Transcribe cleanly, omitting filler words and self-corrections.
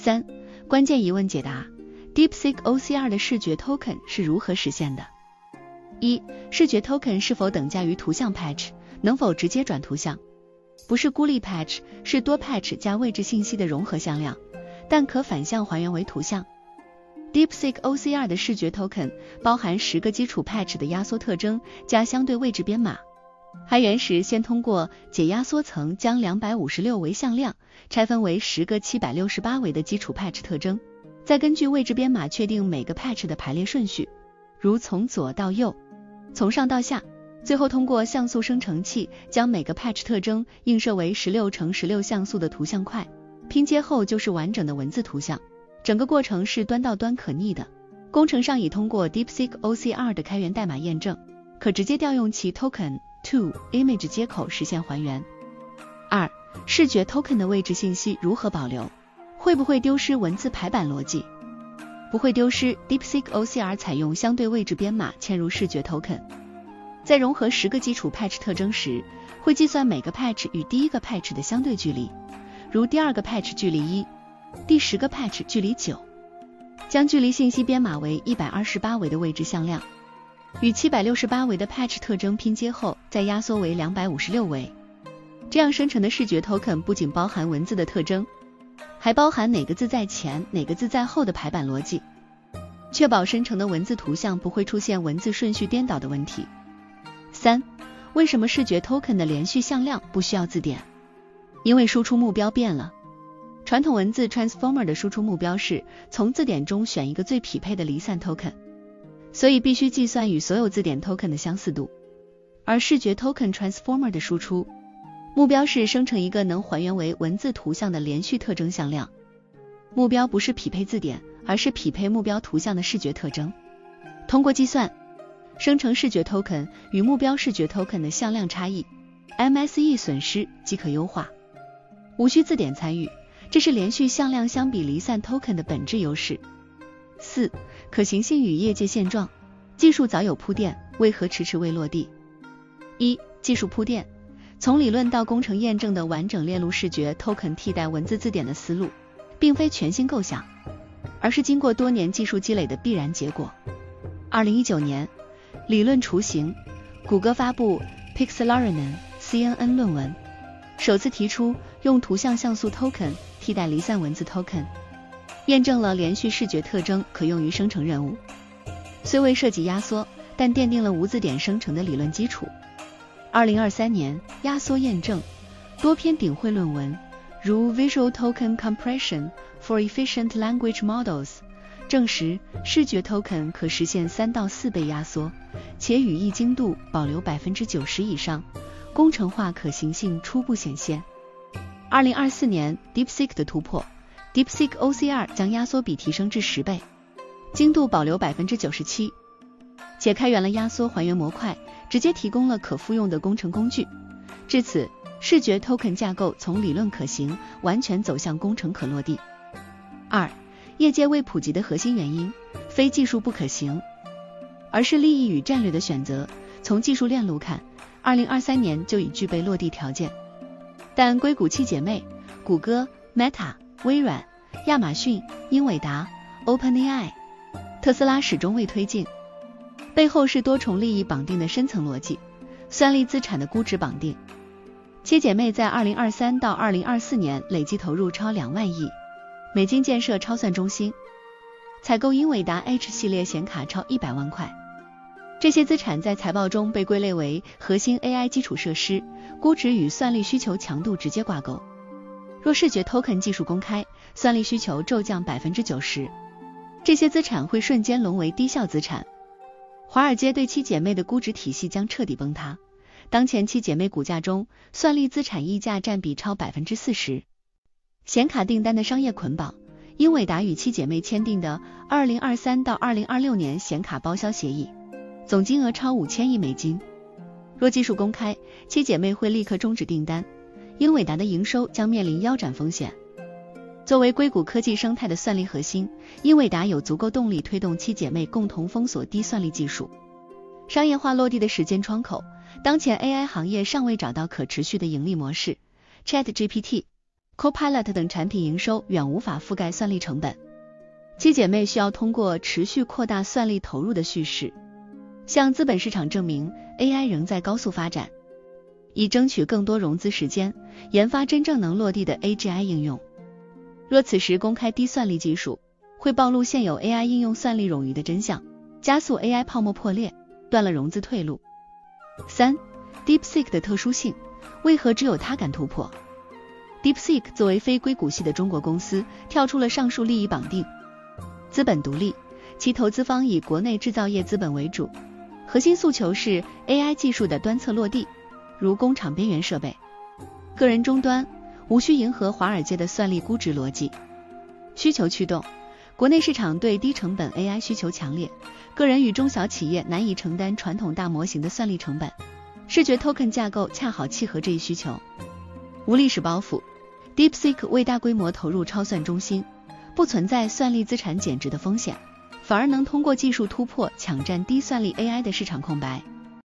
3. 关键疑问解答 DeepSeek OCR 的视觉 token 是如何实现的？ 1. 视觉 token 是否等价于图像 patch， 能否直接转图像？不是孤立 patch， 是多 patch 加位置信息的融合向量，但可反向还原为图像。DeepSeek OCR 的视觉 token 包含10个基础 patch 的压缩特征加相对位置编码。还原时先通过解压缩层将256维向量拆分为10个768维的基础 patch 特征，再根据位置编码确定每个 patch 的排列顺序，如从左到右，从上到下，最后通过像素生成器将每个 patch 特征映射为16×16像素的图像块，拼接后就是完整的文字图像。整个过程是端到端可逆的，工程上已通过 DeepSeek OCR 的开源代码验证，可直接调用其 Token to Image 接口实现还原。2. 视觉 token 的位置信息如何保留？会不会丢失文字排版逻辑？不会丢失。 DeepSeek OCR 采用相对位置编码嵌入视觉 token， 在融合10个基础 patch 特征时，会计算每个 patch 与第一个 patch 的相对距离，如第二个 patch 距离1，第10个 patch 距离9，将距离信息编码为128维的位置向量，与768维的 patch 特征拼接后再压缩为256维。这样生成的视觉 token 不仅包含文字的特征，还包含哪个字在前哪个字在后的排版逻辑，确保生成的文字图像不会出现文字顺序颠倒的问题。3. 为什么视觉 token 的连续向量不需要字典？因为输出目标变了。传统文字 transformer 的输出目标是从字典中选一个最匹配的离散 token， 所以必须计算与所有字典 token 的相似度。而视觉 token transformer 的输出目标是生成一个能还原为文字图像的连续特征向量。目标不是匹配字典，而是匹配目标图像的视觉特征。通过计算，生成视觉 token 与目标视觉 token 的向量差异 MSE 损失即可优化，无需字典参与，这是连续向量相比离散 token 的本质优势。4. 可行性与业界现状，技术早有铺垫，为何迟迟未落地？ 1. 技术铺垫，从理论到工程验证的完整链路视觉 token 替代文字字典的思路，并非全新构想，而是经过多年技术积累的必然结果。2019年，理论雏形，谷歌发布 Pixelarian CNN 论文，首次提出用图像像素 token 替代离散文字 token， 验证了连续视觉特征可用于生成任务。虽未涉及压缩，但奠定了无字典生成的理论基础。2023年，压缩验证多篇顶会论文，如 Visual Token Compression for Efficient Language Models， 证实视觉 token 可实现3到4倍压缩，且语义精度保留 90% 以上，工程化可行性初步显现。2024年 DeepSeek 的突破， DeepSeek OCR 将压缩比提升至10倍，精度保留 97%， 且开源了压缩还原模块，直接提供了可复用的工程工具。至此，视觉 token 架构从理论可行完全走向工程可落地。2. 业界未普及的核心原因，非技术不可行，而是利益与战略的选择。从技术链路看，2023年就已具备落地条件，但硅谷七姐妹谷歌、Meta、微软、亚马逊、英伟达、OpenAI、特斯拉始终未推进，背后是多重利益绑定的深层逻辑，算力资产的估值绑定。七姐妹在2023到2024年累计投入超2万亿美金建设超算中心，采购英伟达 H 系列显卡超100万块。这些资产在财报中被归类为核心 AI 基础设施，估值与算力需求强度直接挂钩。若视觉 token 技术公开，算力需求骤降 90%， 这些资产会瞬间沦为低效资产。华尔街对七姐妹的估值体系将彻底崩塌。当前七姐妹股价中，算力资产溢价占比超 40%。 显卡订单的商业捆绑，英伟达与七姐妹签订的2023到2026年显卡包销协议，总金额超5000亿美金。若技术公开，七姐妹会立刻终止订单，英伟达的营收将面临腰斩风险。作为硅谷科技生态的算力核心，英伟达有足够动力推动七姐妹共同封锁低算力技术。商业化落地的时间窗口，当前 AI 行业尚未找到可持续的盈利模式。ChatGPT、 Copilot 等产品营收远无法覆盖算力成本。七姐妹需要通过持续扩大算力投入的叙事，向资本市场证明 AI 仍在高速发展，以争取更多融资时间，研发真正能落地的 AGI 应用。若此时公开低算力技术，会暴露现有 AI 应用算力冗余的真相，加速 AI 泡沫破裂，断了融资退路。3. DeepSeek 的特殊性，为何只有它敢突破？ DeepSeek 作为非硅谷系的中国公司，跳出了上述利益绑定，资本独立，其投资方以国内制造业资本为主，核心诉求是 AI 技术的端侧落地，如工厂边缘设备、个人终端，无需迎合华尔街的算力估值逻辑。需求驱动，国内市场对低成本 AI 需求强烈，个人与中小企业难以承担传统大模型的算力成本，视觉 token 架构恰好契合这一需求。无历史包袱， DeepSeek 为大规模投入超算中心，不存在算力资产减值的风险，反而能通过技术突破抢占低算力 AI 的市场空白。